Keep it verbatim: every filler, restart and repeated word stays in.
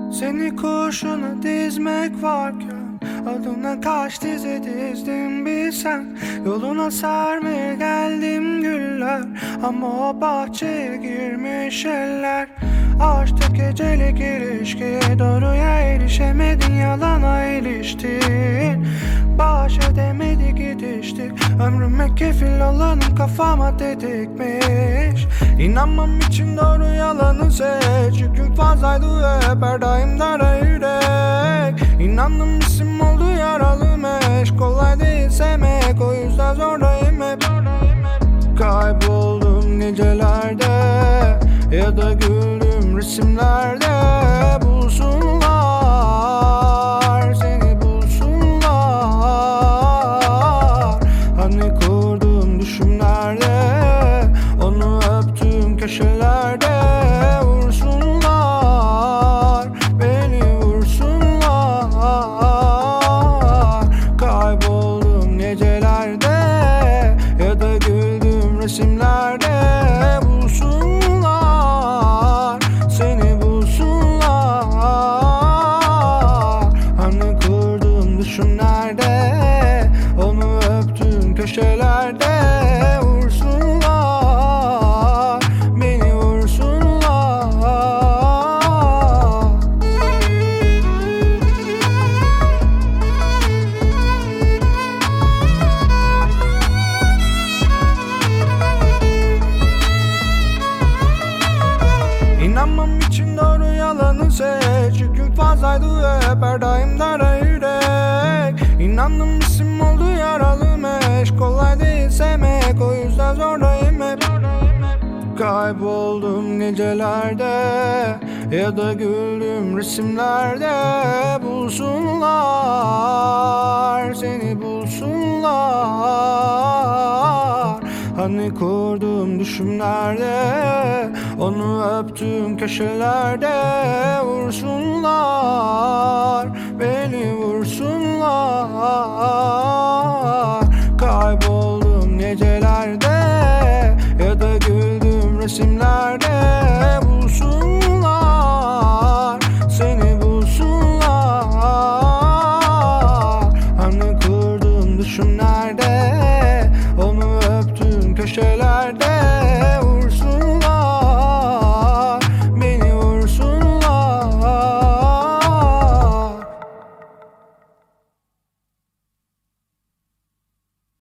Seni kurşuna dizmek varken adına kaç dizi dizdim bilsen. Yoluna sermeye geldim güller, ama o bahçeye girmiş eller. Aşk gecelik ilişkiye doğruya erişemedin, yalana iliştin. Baş edemedi gidiştik, ömrüme kefil olanın kafama tetikmiş. İnanmam için doğru yalanı seç, yüküm fazlaydı hep her daim dara yürek. İnandım isim oldu yaralı meş, kolay değil sevmek, o yüzden zordayım hep. Kayboldum gecelerde ya da güldüm resimlerde. Bulsunlar seni, bulsunlar. Hani kurduğum düşümlerde, onu öptüğüm köşelerde. Vursunlar beni, vursunlar. Kayboldum gecelerde ya da güldüm resimlerde. Bulsunlar seni, bulsunlar. Hani kurduğum düşümlerde, onu öptüğüm köşelerde. Vursunlar beni, vursunlar. İnanmam için doğru yalanı seç, yüküm fazlaydı hep her daim dara yürek. İnandım isim oldu yaralı meş, kolay değil sevmek, o yüzden zordayım hep. Kayboldum gecelerde ya da güldüm resimlerde. Bulsunlar seni, bulsunlar. Hani kurduğum düşümlerde, onu öptüğüm köşelerde. Vursunlar beni, vursunlar. Kayboldum gecelerde ya da güldüm resimlerde. Bulsunlar seni, bulsunlar. Hani kurduğum düşümlerde, onu öptüğüm köşelerde.